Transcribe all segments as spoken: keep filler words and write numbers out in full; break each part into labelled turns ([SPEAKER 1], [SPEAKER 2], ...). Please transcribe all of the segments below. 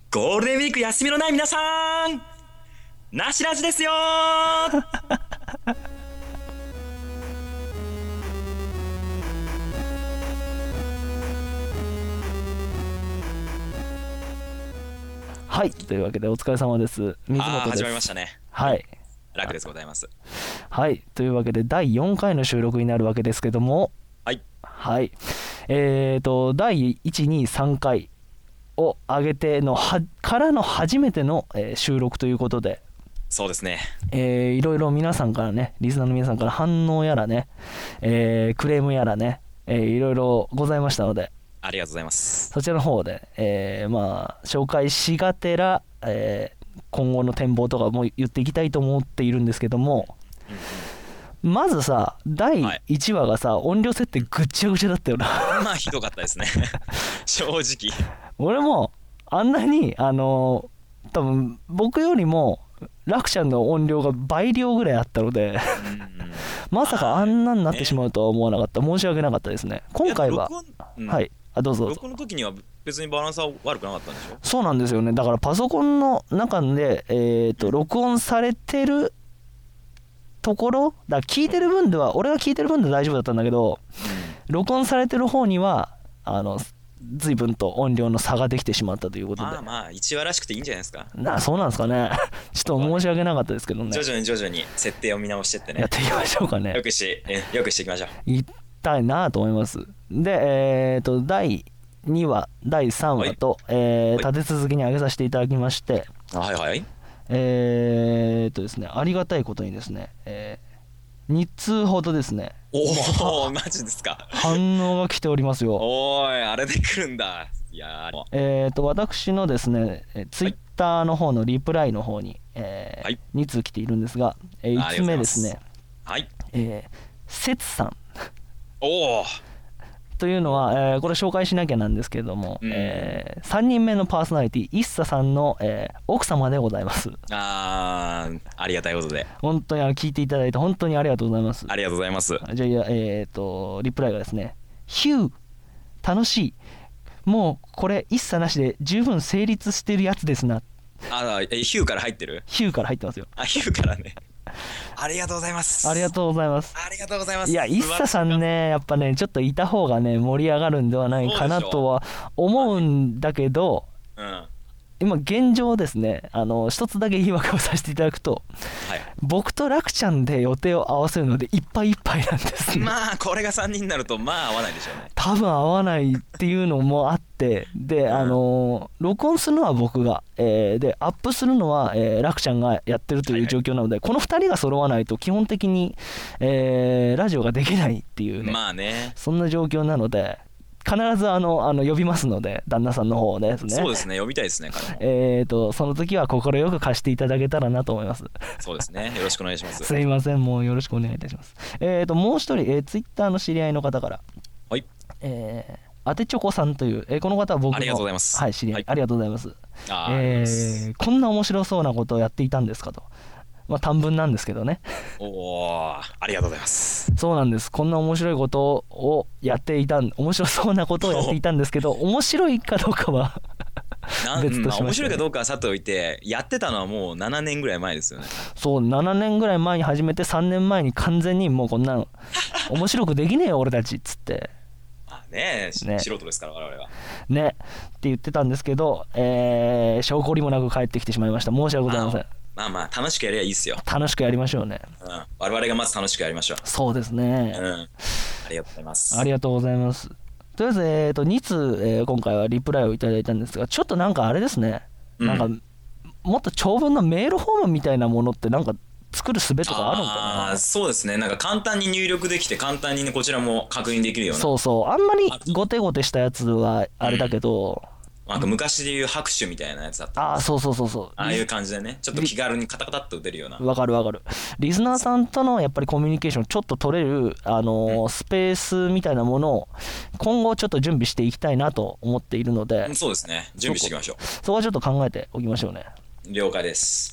[SPEAKER 1] ゴールデンウィーク休みのない皆さん、なしラジですよー。
[SPEAKER 2] はい、というわけでお疲れ様です。水
[SPEAKER 1] あー
[SPEAKER 2] 本です。
[SPEAKER 1] 始まりましたね。
[SPEAKER 2] はい、
[SPEAKER 1] 楽ですございます。
[SPEAKER 2] はい、というわけでだいよんかいの収録になるわけですけども、
[SPEAKER 1] はい
[SPEAKER 2] はい、えーとだいいち、に、さんかいを上げてのはからの初めての、えー収録ということで、
[SPEAKER 1] そうですね。
[SPEAKER 2] えーいろいろ皆さんからね、リスナーの皆さんから反応やらね、えークレームやらね、えーいろいろございましたので、
[SPEAKER 1] ありがとうございます。
[SPEAKER 2] そちらの方で、えーまあ紹介しがてら、えー今後の展望とかも言っていきたいと思っているんですけども、まずさ、だいいちわがさ、音量設定ぐっちゃぐちゃだったよな。
[SPEAKER 1] まあひどかったですね。正直。
[SPEAKER 2] 俺もあんなにあのー多分僕よりもラクちゃんの音量が倍量ぐらいあったので
[SPEAKER 1] うんうん
[SPEAKER 2] まさかあんなになってしまうとは思わなかった。申し訳なかったですね。今回は、
[SPEAKER 1] いや録音うん
[SPEAKER 2] はいあどうぞどうぞ。
[SPEAKER 1] 録音の時には別にバランスは悪くなかったんでしょ。
[SPEAKER 2] そうなんですよね。だからパソコンの中で、えー、と録音されてるところだ、聞いてる分では、俺が聞いてる分で大丈夫だったんだけど、録音されてる方にはあの随分と音量の差ができてしまったということで、
[SPEAKER 1] まあまあいちわらしくていいんじゃないですか。
[SPEAKER 2] なそうなんですかね。ちょっと申し訳なかったですけどね。
[SPEAKER 1] 徐々に徐々に設定を見直してってね。
[SPEAKER 2] やっていきましょうかね。
[SPEAKER 1] よくしえよくしていきましょう。
[SPEAKER 2] いったいなと思います。で、えー、とだいにわだいさんわと、えー
[SPEAKER 1] はい
[SPEAKER 2] 立て続けに上げさせていただきまして、
[SPEAKER 1] はいはい。
[SPEAKER 2] えー、とですねありがたいことにですね、えー、に通ほどですね
[SPEAKER 1] おおマジですか。
[SPEAKER 2] 反応が来ておりますよ。
[SPEAKER 1] おーいあれで来るんだ。いやー
[SPEAKER 2] えー、と私のですねツイッターの方のリプライの方に、えー
[SPEAKER 1] はい
[SPEAKER 2] に通来ているんですが、えー、
[SPEAKER 1] あ
[SPEAKER 2] いつめですね、
[SPEAKER 1] はい。
[SPEAKER 2] えー、せつさん
[SPEAKER 1] おお
[SPEAKER 2] というのは、えーこれ紹介しなきゃなんですけれども、
[SPEAKER 1] うん
[SPEAKER 2] えーさんにんめのパーソナリティ ＩＳＳＡ さんの、えー奥様でございます。
[SPEAKER 1] あーありがたいことで
[SPEAKER 2] 本当にあの聞いていただいて本当にありがとうございます。
[SPEAKER 1] ありがとうございます。
[SPEAKER 2] じゃあいやえっ、とリプライがですね、ヒュー楽しい、もうこれ一切なしで十分成立してるやつですな。
[SPEAKER 1] あえヒューから入ってる。
[SPEAKER 2] ヒューから入ってますよ。
[SPEAKER 1] あヒューからね。ありがとうございます。
[SPEAKER 2] ありがとうございます。
[SPEAKER 1] ありがとうございます。
[SPEAKER 2] いや ISSA さんね、やっぱねちょっといた方がね盛り上がるんではないかなとは思うんだけど、
[SPEAKER 1] うん
[SPEAKER 2] 今現状ですね、あの一つだけ言い訳をさせていただくと、
[SPEAKER 1] はい
[SPEAKER 2] 僕とラクちゃんで予定を合わせるのでいっぱいいっぱいなんですね。
[SPEAKER 1] まあこれがさんにんになるとまあ合わないでしょうね。
[SPEAKER 2] 多分合わないっていうのもあって、で、
[SPEAKER 1] うん
[SPEAKER 2] あの録音するのは僕が、えーでアップするのは、えー、ラクちゃんがやってるという状況なので、このふたりが揃わないと基本的に、えーラジオができないっていうね、
[SPEAKER 1] まあね
[SPEAKER 2] そんな状況なので、必ずあのあの呼びますので、旦那さんの方ですね。
[SPEAKER 1] そうですね呼びたいですね彼も。
[SPEAKER 2] えーとその時は快く貸していただけたらなと思います。
[SPEAKER 1] そうですねよろしくお願いします。
[SPEAKER 2] すいません、もうよろしくお願いいたします。えーともう一人、えー、ツイッターの知り合いの方から、
[SPEAKER 1] はい
[SPEAKER 2] えー、あてちょこさんという、えーこの方は僕の
[SPEAKER 1] ありがとうございます。
[SPEAKER 2] はい、知り合い、
[SPEAKER 1] はい
[SPEAKER 2] ありがとうございます。
[SPEAKER 1] あーありがとうございます
[SPEAKER 2] えーこんな面白そうなことをやっていたんですかと、まあ短文なんですけどね。
[SPEAKER 1] おおありがとうございます。
[SPEAKER 2] そうなんです。こんな面白いことをやっていたん面白そうなことをやっていたんですけど、面白いかどうかは
[SPEAKER 1] なん
[SPEAKER 2] 別としまして、
[SPEAKER 1] まあ面白いかどうかはさておいてやってたのはもうななねんぐらい前ですよね。
[SPEAKER 2] そうななねんぐらい前に始めて、さんねんまえに完全にもうこんなの面白くできねえよ俺たちっつって
[SPEAKER 1] まあね
[SPEAKER 2] ね
[SPEAKER 1] 素人ですから我々は。
[SPEAKER 2] ねって言ってたんですけど、えー、証拠りもなく帰ってきてしまいました。申し訳ございません。
[SPEAKER 1] まあまあ楽しくやりゃいいっすよ。
[SPEAKER 2] 楽しくやりましょうね。
[SPEAKER 1] うん我々がまず楽しくやりましょう。
[SPEAKER 2] そうですね、
[SPEAKER 1] うんありがとうございます。
[SPEAKER 2] ありがとうございます。とりあえず、えー、とに通、えー今回はリプライをいただいたんですが、ちょっとなんかあれですね、
[SPEAKER 1] うん
[SPEAKER 2] なんかもっと長文のメールフォームみたいなものってなんか作る術とかあるのかな。
[SPEAKER 1] あーそうですねなんか簡単に入力できて簡単にねこちらも確認できるような。
[SPEAKER 2] そうそう、あんまりゴテゴテしたやつはあれだけど、
[SPEAKER 1] なんか昔でいう拍手みたいなやつだった。
[SPEAKER 2] ああそうそうそうそう、
[SPEAKER 1] ああいう感じでねちょっと気軽にカタカタっと打てるような。
[SPEAKER 2] わかるわかる。リスナーさんとのやっぱりコミュニケーションちょっと取れる、あのースペースみたいなものを今後ちょっと準備していきたいなと思っているので、
[SPEAKER 1] うんそうですね準備していきましょ
[SPEAKER 2] そこはちょっと考えておきましょうね。
[SPEAKER 1] う。了解です。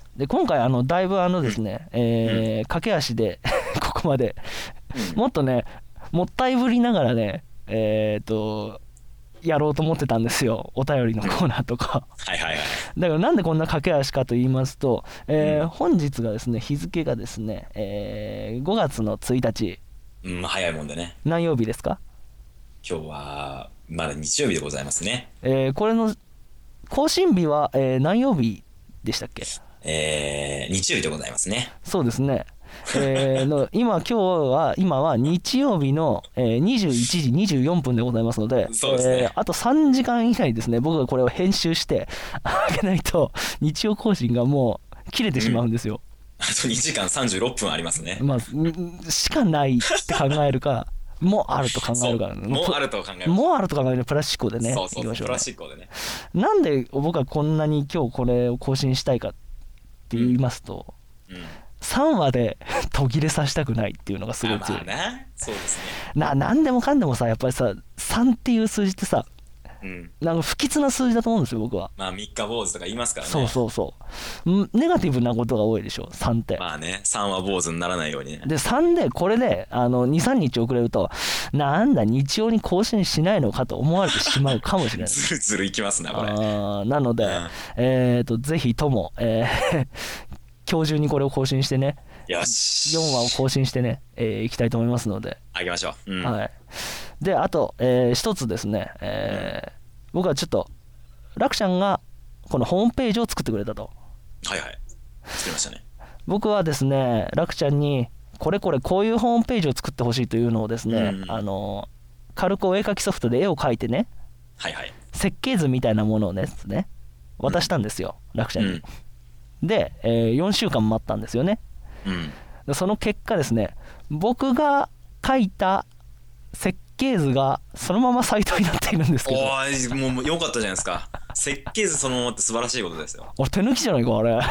[SPEAKER 2] で今回あのだいぶあのですね、えー駆け足でここまで、
[SPEAKER 1] うん
[SPEAKER 2] もっとねもったいぶりながらね、えー、とやろうと思ってたんですよ、お便りのコーナーとか
[SPEAKER 1] はいはいはい。
[SPEAKER 2] だからなんでこんな駆け足かと言いますと、えーうん、本日がですね、日付がですね、えー、ごがつのついたち、
[SPEAKER 1] うん、早いもんでね。
[SPEAKER 2] 何曜日ですか？
[SPEAKER 1] 今日はまだ日曜日でございますね。
[SPEAKER 2] えー、これの更新日は、えー、何曜日でしたっけ？
[SPEAKER 1] えー、日曜日でございますね。
[SPEAKER 2] そうですね。えー、の今今日は今は日曜日の、えー、にじゅういちじにじゅうよんぷんでございますので、
[SPEAKER 1] そうですね、
[SPEAKER 2] えー、あとさんじかん以内ですね、僕がこれを編集してあげないと日曜更新がもう切れてしまうんですよ、
[SPEAKER 1] うん、あとにじかんさんじゅうろっぷんありますね。
[SPEAKER 2] まあしかないって考えるかもうあると考えるからね。
[SPEAKER 1] もうあると考える。
[SPEAKER 2] もうあると考えるプラス思考でね。
[SPEAKER 1] そうそうそう、
[SPEAKER 2] いきましょうね。
[SPEAKER 1] プラス思考でね。
[SPEAKER 2] なんで僕はこんなに今日これを更新したいかって言いますと、うんうん、さんわで途切れさせたくないっていうのがすごい強い。
[SPEAKER 1] まあな、そうですね。
[SPEAKER 2] な、なんでもかんでもさ、やっぱりさ、さんっていう数字ってさ、うん、なんか不吉な数字だと思うんですよ、僕は。
[SPEAKER 1] まあ三日坊主とか言いますからね。
[SPEAKER 2] そうそうそう。ネガティブなことが多いでしょ、さんって。
[SPEAKER 1] まあね、さんは坊主にならないようにね。
[SPEAKER 2] で、さんで、これで、あの、に、さんにち遅れると、なんだ、日曜に更新しないのかと思われてしまうかもしれない。
[SPEAKER 1] ずるずるいきますな、これ。
[SPEAKER 2] あなので、うん、えっ、ー、と、ぜひとも、えー、今日中にこれを更新してね。
[SPEAKER 1] よし。
[SPEAKER 2] よんわを更新してね、えー、いきたいと思いますので。
[SPEAKER 1] あげましょう。うん、
[SPEAKER 2] はい。で、あと、えー、一つですね、えーうん、僕はちょっと、楽ちゃんがこのホームページを作ってくれたと。
[SPEAKER 1] はいはい。作りましたね。
[SPEAKER 2] 僕はですね、楽ちゃんに、これこれこういうホームページを作ってほしいというのをですね、うん、あの、軽くお絵描きソフトで絵を描いてね、
[SPEAKER 1] はいはい。
[SPEAKER 2] 設計図みたいなものをね、渡したんですよ、うん、楽ちゃんに。うんで、えー、よんしゅうかん待ったんですよね、うん、その結果ですね、僕が書いた設計図がそのままサイトになっているんですけど。
[SPEAKER 1] おー、もう良かったじゃないですか。設計図そのままって素晴らしいことですよ。
[SPEAKER 2] 俺手抜きじゃないかあれいや、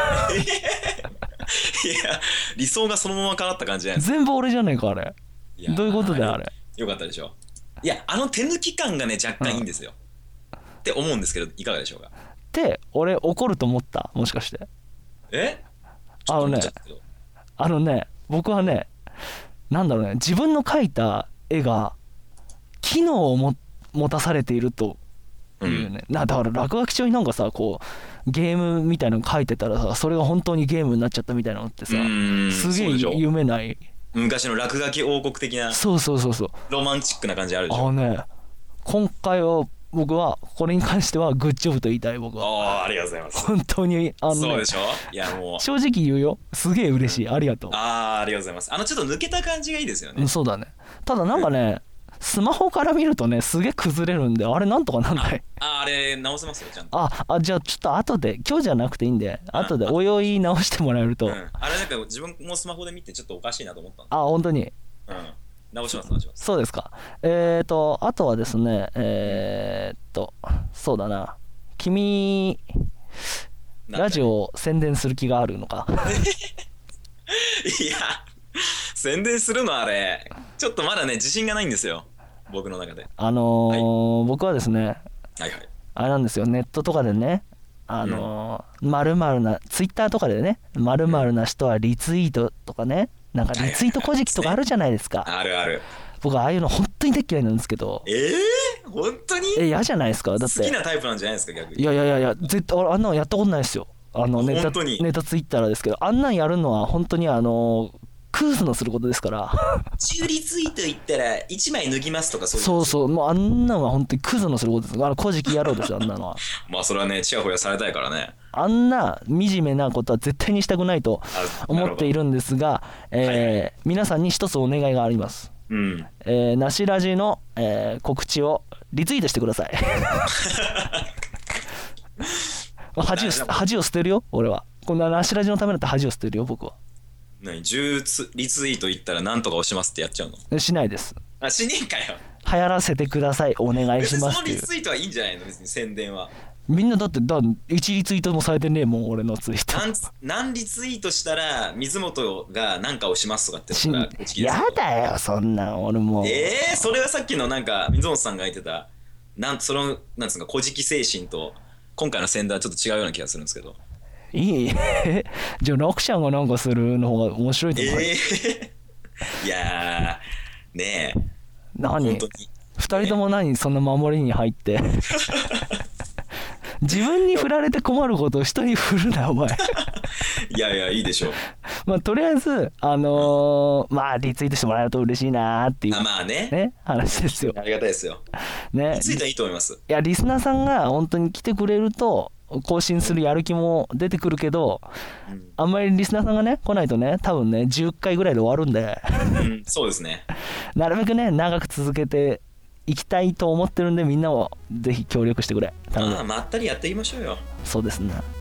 [SPEAKER 1] 理想がそのまま叶った感じじゃないですか。
[SPEAKER 2] 全部俺じゃないかあれ。どういうことだよあれ。
[SPEAKER 1] よかったでしょ。いや、あの手抜き感がね若干いいんですよ、うん、って思うんですけど、いかがでしょうか。
[SPEAKER 2] って俺怒ると思った？もしかして。
[SPEAKER 1] え
[SPEAKER 2] あのね、あのね、僕はね、なんだろうね、自分の描いた絵が機能をも持たされているというね、うん、なだから落書き中になんかさ、こうゲームみたいなの描いてたらさ、それが本当にゲームになっちゃったみたいなのってさ、すげえ夢ない。
[SPEAKER 1] 昔の落書き王国的な、
[SPEAKER 2] そうそうそうそう、
[SPEAKER 1] ロマンチックな感じあるでしょ。
[SPEAKER 2] あのね、今回は僕はこれに関してはグッジョブと言いたい。僕は
[SPEAKER 1] ああ、ありがとうございます。
[SPEAKER 2] 本当にあの、ね、
[SPEAKER 1] そうでしょ。いやもう
[SPEAKER 2] 正直言うよ、すげえ嬉しい、うん、ありがとう。
[SPEAKER 1] ああ、ありがとうございます。あのちょっと抜けた感じがいいですよね、
[SPEAKER 2] うん、そうだね。ただなんかね、スマホから見るとね、すげえ崩れるんで、あれなんとかなんない？
[SPEAKER 1] ああ、あれ直せますよちゃんと。
[SPEAKER 2] ああ、じゃあちょっと後で、今日じゃなくていいんで、後でおいおい直してもらえると、うん、
[SPEAKER 1] あれなんか自分もスマホで見てちょっとおかしいなと思ったんで。
[SPEAKER 2] あ、本当に。
[SPEAKER 1] うん、直します直します。
[SPEAKER 2] そうですか。えーとあとはですね、えー、っとそうだな、君ラジオを宣伝する気があるのか？
[SPEAKER 1] いや、宣伝するのあれちょっとまだね自信がないんですよ、僕の中で。
[SPEAKER 2] あのーはい、僕はですね、
[SPEAKER 1] はいはい、
[SPEAKER 2] あれなんですよ、ネットとかでね、あのー、〇〇なツイッターとかでね、〇〇な人はリツイートとかね、なんかリツイート古事記とかあるじゃないですか。
[SPEAKER 1] あるある。
[SPEAKER 2] 僕ああいうの本当に大嫌いなんですけど。
[SPEAKER 1] ええー、本当に？
[SPEAKER 2] え、嫌じゃないですか。だって
[SPEAKER 1] 好きなタイプなんじゃないですか逆に。
[SPEAKER 2] いやいやいやいや、絶対俺あんなのやったことないですよ。あのネタネタツイッターですけど、あんなんやるのは本当にあのクーズのすることですから。
[SPEAKER 1] じゅうリツイート言ったらいちまい脱ぎますとかそういう。
[SPEAKER 2] そうそう、もうあんなんは本当にクーズのすることです。あの古事記野郎ですよ、あんなのは。
[SPEAKER 1] まあそれはね、ちやほやされたいからね。あ
[SPEAKER 2] んな惨めなことは絶対にしたくないと思っているんですが、えーはい、皆さんに一つお願いがあります。うん、えー、なしラジの、えー、告知をリツイートしてください。恥を恥を捨てるよ俺は。こんななしラジのためだって恥を捨てるよ僕は。
[SPEAKER 1] 何じゅうリツイート言ったらなんとか押しますってやっちゃうの？
[SPEAKER 2] しないです。
[SPEAKER 1] あ、しねえかよ。
[SPEAKER 2] 流行らせてください、お願いしますっていう。
[SPEAKER 1] 別にそのリツイートはいいんじゃないの、別に宣伝は。
[SPEAKER 2] みんなだってだいちリツイートもされてねえもん俺のツイート。
[SPEAKER 1] 何, 何リツイートしたら水本が何かをしますとかってのが
[SPEAKER 2] やだよそんなん俺も。
[SPEAKER 1] えー、それはさっきのなんか水本さんが言ってたなんそのなんですか古事記精神と今回の宣伝はちょっと違うような気がするんですけど。
[SPEAKER 2] いいじゃあラクシャンがなんかするの方が面白いと思う。
[SPEAKER 1] えー、いやーねえ
[SPEAKER 2] 何
[SPEAKER 1] 本当に
[SPEAKER 2] ふたりとも何そんな守りに入って自分に振られて困ることを人に振るなお前
[SPEAKER 1] いやいやいいでしょう。
[SPEAKER 2] まあとりあえずあのー、まあリツイートしてもらえると嬉しいなーっていう
[SPEAKER 1] あまあね
[SPEAKER 2] ね話ですよ。
[SPEAKER 1] ありがたいですよ
[SPEAKER 2] ね、
[SPEAKER 1] リツイートはいいと思います。
[SPEAKER 2] いやリスナーさんが本当に来てくれると更新するやる気も出てくるけど、うん、あんまりリスナーさんがね来ないとね多分ねじゅっかいぐらいで終わるんで、
[SPEAKER 1] うん、そうですね
[SPEAKER 2] なるべくね長く続けていきたいと思ってるんでみんなもぜひ協力してくれ。
[SPEAKER 1] まあまったりやっていきましょうよ。
[SPEAKER 2] そうですね。